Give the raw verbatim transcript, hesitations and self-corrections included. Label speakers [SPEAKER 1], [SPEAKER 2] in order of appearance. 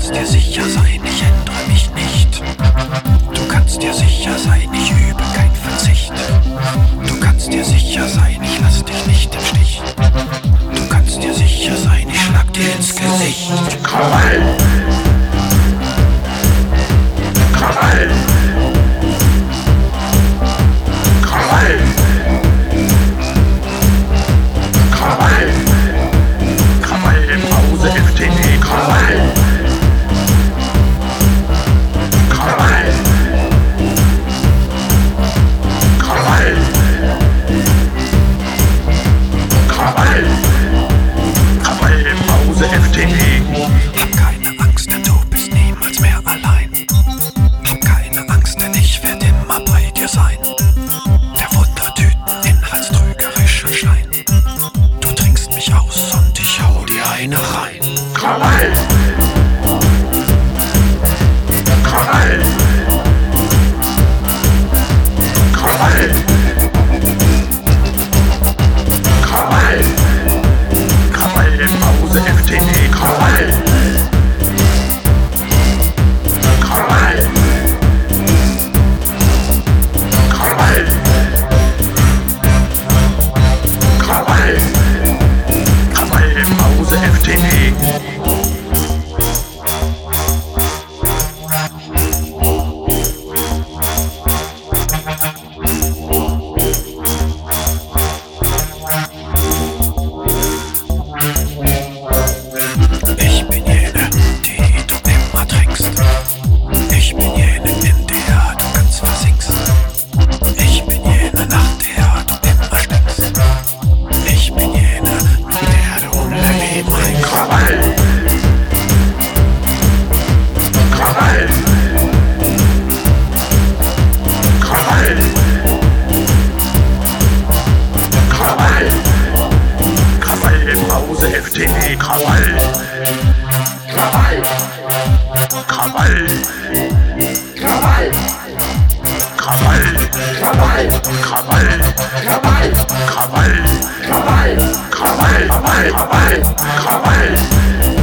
[SPEAKER 1] kannst dir sicher sein, ich ändere mich nicht. Du kannst dir sicher sein, ich übe kein Verzicht. Du kannst dir sicher sein, ich lass dich nicht im Stich. Du kannst dir sicher sein, ich schlag dir ins Gesicht.
[SPEAKER 2] Krawall! Krawall! Krawall! Krawall! Krawall im Hause F D P, Krawall! Krawall! Krawall! Krawall! Krawall im Hause F D P.
[SPEAKER 1] Hab keine Angst, denn du bist niemals mehr allein. Hab keine Angst, denn ich werd immer bei dir sein. Der Wundertüten inhaltstrügerischer Schein. Du trinkst mich aus und ich hau dir eine rein.
[SPEAKER 2] Krawall! Krawall! Krawall! Krawall! Krawall im Hause F D P, Krawall! Krawall! Krawall! Krawall! Krawall im Hause F D P.
[SPEAKER 1] Ich bin jene, die du immer trinkst. Ich bin jene, in der du ganz versinkst. Ich bin jene, nach der du immer stinkst. Ich bin jene, mit der du unser Leben ein
[SPEAKER 2] Krawall! Krawall! Krawall! Krawall! Krawall im Hause F D P, Krawall! Krawall! Krawall! Krawall! Krawall! Krawall! Krawall! Krawall! Krawall! Krawall! Krawall! Krawall! Krawall! Krawall!